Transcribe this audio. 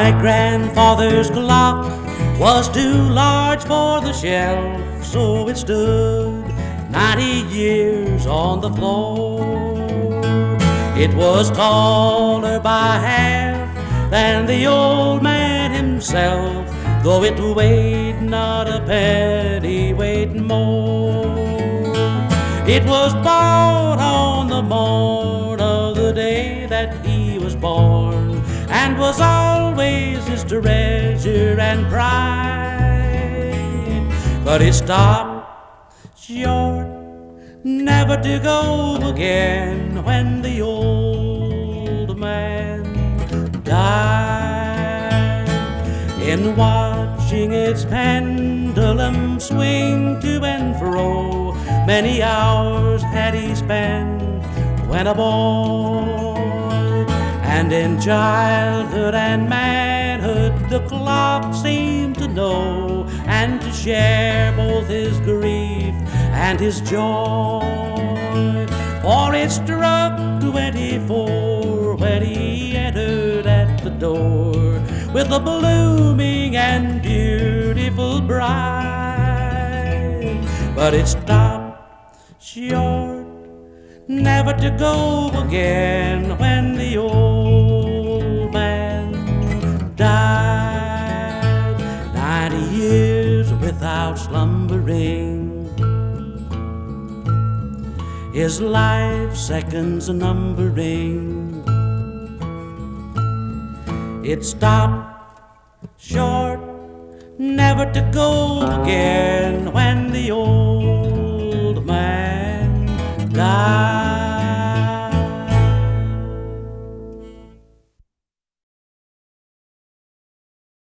My grandfather's clock was too large for the shelf, so it stood 90 years on the floor. It was taller by half than the old man himself, though it weighed not a penny weight more. It was bought on the morn of the day that he was born, and was always his treasure and pride. But it stopped short, never to go again, when the old man died. In watching its pendulum swing to and fro, many hours had he spent when a boy. And in childhood and manhood the clock seemed to know, and to share both his grief and his joy. For it struck 24 when he entered at the door, with a blooming and beautiful bride. But it stopped short, never to go again, when the old man died. 90 years without slumbering, his life seconds a numbering. It stopped short, never to go again, when the old man died.